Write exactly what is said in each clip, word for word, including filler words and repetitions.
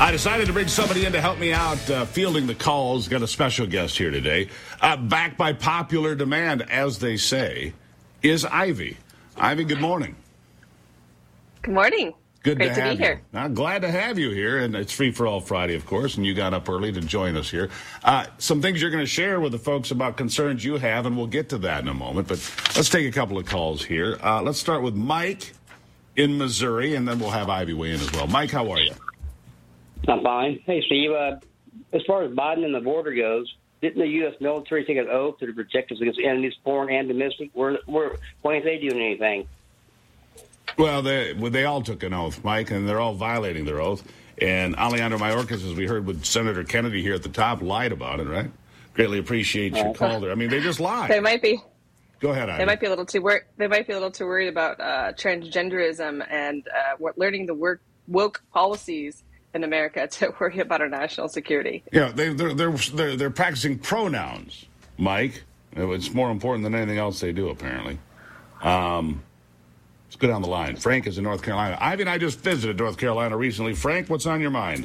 I decided to bring somebody in to help me out uh, fielding the calls. Got a special guest here today. Uh, back by popular demand, as they say, is Ivy. Ivy, good morning. Good morning. Good Great to, to have be here. you. I'm glad to have you here, and it's Free for All Friday, of course, and you got up early to join us here. Uh, some things you're going to share with the folks about concerns you have, and we'll get to that in a moment. But let's take a couple of calls here. Uh, let's start with Mike in Missouri, and then we'll have Ivy weigh in as well. Mike, how are you? I'm fine. Hey, Steve, uh, as far as Biden and the border goes, didn't the U S military take an oath to protect us against enemies, foreign and domestic? We're, we're, why aren't they doing anything? Well, they well, they all took an oath, Mike, and they're all violating their oath. And Alejandro Mayorkas, as we heard with Senator Kennedy here at the top, lied about it, right? Greatly appreciate your call there. I mean, they just lied. They might be. Go ahead, Ivy. They might be a little too wor- They might be a little too worried about uh, transgenderism and uh, what, learning the work, woke policies in America to worry about our national security. Yeah, they, they're they're they're they're practicing pronouns, Mike. It's more important than anything else they do, apparently. Um, let's go down the line. Frank is in North Carolina. Ivy and I just visited North Carolina recently. Frank, what's on your mind?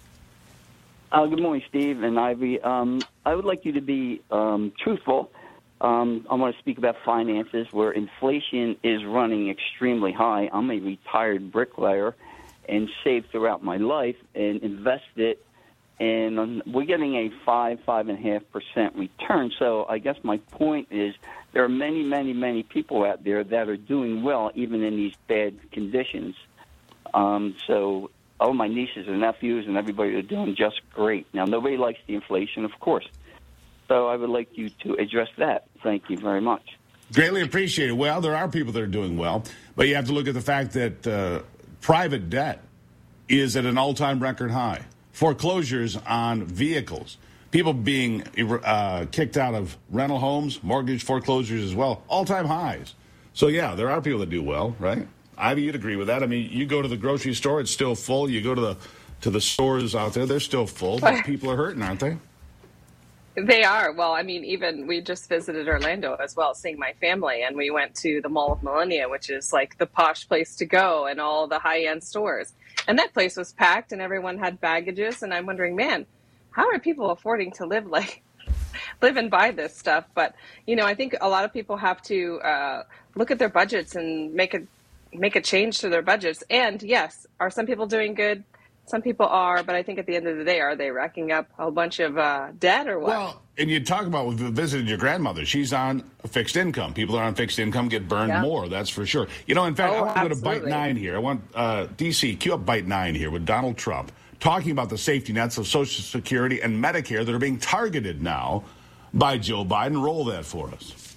Uh, good morning, Steve and Ivy. Um, I would like you to be um, truthful. Um, I want to speak about finances, where inflation is running extremely high. I'm a retired bricklayer and saved throughout my life and invested, and um, we're getting a five, five and a half percent return. So I guess my point is there are many, many, many people out there that are doing well even in these bad conditions. Um, so all my nieces and nephews and everybody are doing just great. Now, nobody likes the inflation, of course. So I would like you to address that. Thank you very much. Greatly appreciate it. Well, there are people that are doing well, but you have to look at the fact that uh, private debt is at an all-time record high. Foreclosures on vehicles, people being uh, kicked out of rental homes, mortgage foreclosures as well, all-time highs. So, yeah, there are people that do well, right? Ivy, you'd agree with that. I mean, you go to the grocery store, it's still full. You go to the to the stores out there, they're still full, but people are hurting, aren't they? They are. Well, I mean, even we just visited Orlando as well, seeing my family, and we went to the Mall of Millennia, which is like the posh place to go, and all the high-end stores. And that place was packed, and everyone had baggages, and I'm wondering, man, how are people affording to live like live and buy this stuff? But, you know, I think a lot of people have to uh, look at their budgets and make a make a change to their budgets. And yes, are some people doing good? Some people are, but I think at the end of the day, are they racking up a bunch of uh, debt or what? Well, and you talk about visiting your grandmother. She's on a fixed income. People that are on fixed income get burned Yeah. more, that's for sure. You know, in fact, Oh, I want to go to absolutely. Bite nine here. I want uh, D C, cue up Bite nine here with Donald Trump, talking about the safety nets of Social Security and Medicare that are being targeted now by Joe Biden. Roll that for us.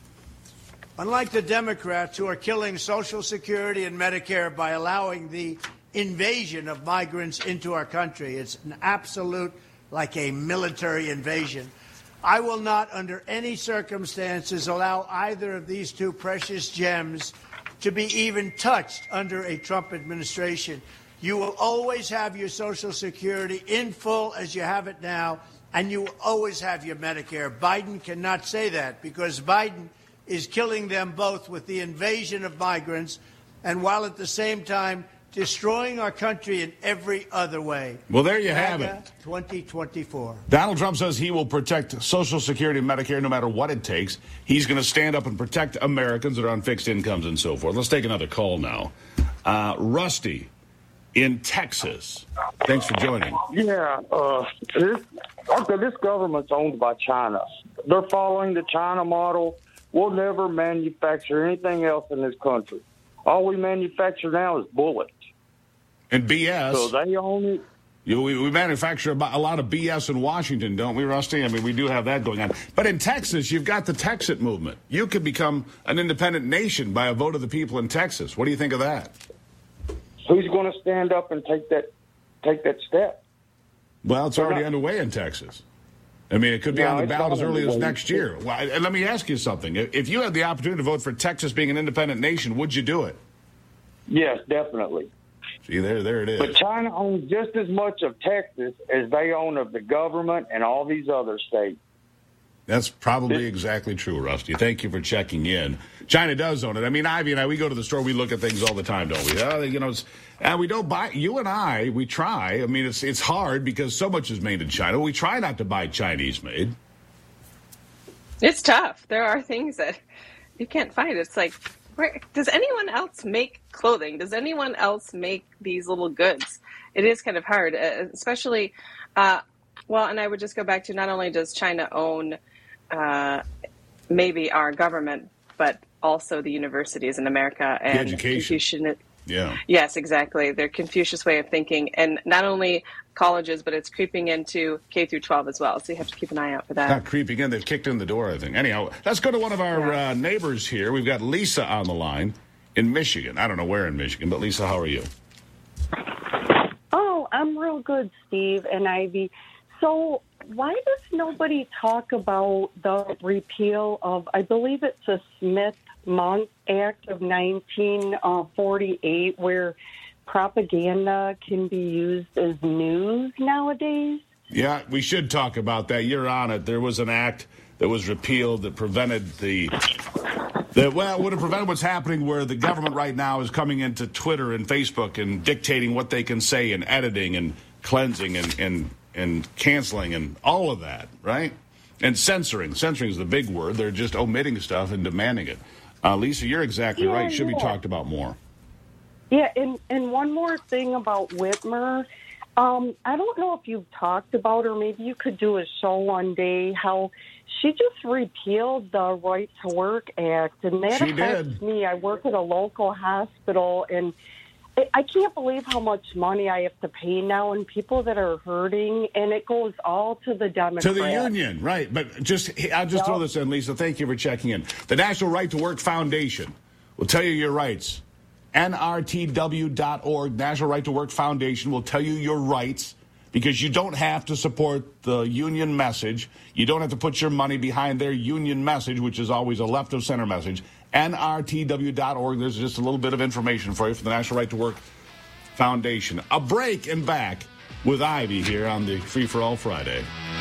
Unlike the Democrats who are killing Social Security and Medicare by allowing the invasion of migrants into our country, it's an absolute, like a military invasion. I will not, under any circumstances, allow either of these two precious gems to be even touched under a Trump administration. You will always have your Social Security in full as you have it now, and you will always have your Medicare. Biden cannot say that because Biden is killing them both with the invasion of migrants and while at the same time destroying our country in every other way. Well, there you have MAGA it. twenty twenty-four. Donald Trump says he will protect Social Security and Medicare no matter what it takes. He's going to stand up and protect Americans that are on fixed incomes and so forth. Let's take another call now. Uh, Rusty in Texas. Thanks for joining. Yeah, uh, this, okay, this government's owned by China. They're following the China model. We'll never manufacture anything else in this country. All we manufacture now is bullets. And B S. So they own it. You know, we, we manufacture a lot of B S in Washington, don't we, Rusty? I mean, we do have that going on. But in Texas, you've got the Texit movement. You could become an independent nation by a vote of the people in Texas. What do you think of that? Who's going to stand up and take that take that step? Well, it's already underway in Texas. I mean, it could be No, on the it's ballot not as early as underway. next year. Well, and let me ask you something. If you had the opportunity to vote for Texas being an independent nation, would you do it? Yes, definitely. See, there, there it is. But China owns just as much of Texas as they own of the government and all these other states. That's probably exactly true, Rusty. Thank you for checking in. China does own it. I mean, Ivy and I, we go to the store, we look at things all the time, don't we? Uh, you know, it's, and we don't buy. You and I, we try. I mean, it's it's hard because so much is made in China. We try not to buy Chinese made. It's tough. There are things that you can't find. It's like, where, does anyone else make clothing? Does anyone else make these little goods? It is kind of hard, uh, especially. Uh, well, and I would just go back to not only does China own uh, maybe our government, but also the universities in America and the education. Confucian, yeah. Yes, exactly. Their Confucius way of thinking, and not only colleges, but it's creeping into K through twelve as well. So you have to keep an eye out for that. Not creeping in; they've kicked in the door, I think. Anyhow, let's go to one of our yeah. uh, neighbors here. We've got Lisa on the line in Michigan. I don't know where in Michigan, but Lisa, how are you? Oh, I'm real good, Steve and Ivy. So why does nobody talk about the repeal of, I believe it's a Smith-Mundt Act of nineteen forty-eight, where propaganda can be used as news nowadays? Yeah, we should talk about that. You're on it. There was an act that was repealed that prevented the, that, well, would have prevented what's happening where the government right now is coming into Twitter and Facebook and dictating what they can say and editing and cleansing and, and, and canceling and all of that, right? And censoring. Censoring is the big word. They're just omitting stuff and demanding it. Uh, Lisa, you're exactly yeah, right. Should yeah. be talked about more. Yeah, and, and one more thing about Whitmer. Um, I don't know if you've talked about, or maybe you could do a show one day, how she just repealed the Right to Work Act, and that she affects did. me. I work at a local hospital, and I can't believe how much money I have to pay now, and people that are hurting, and it goes all to the Democrats. To the union, right. But just I'll just yep. throw this in, Lisa. Thank you for checking in. The National Right to Work Foundation will tell you your rights. N R T W dot org, National Right to Work Foundation, will tell you your rights, because you don't have to support the union message. You don't have to put your money behind their union message, which is always a left-of-center message. N R T W dot org, there's just a little bit of information for you from the National Right to Work Foundation. A break and back with Ivy here on the Free for All Friday.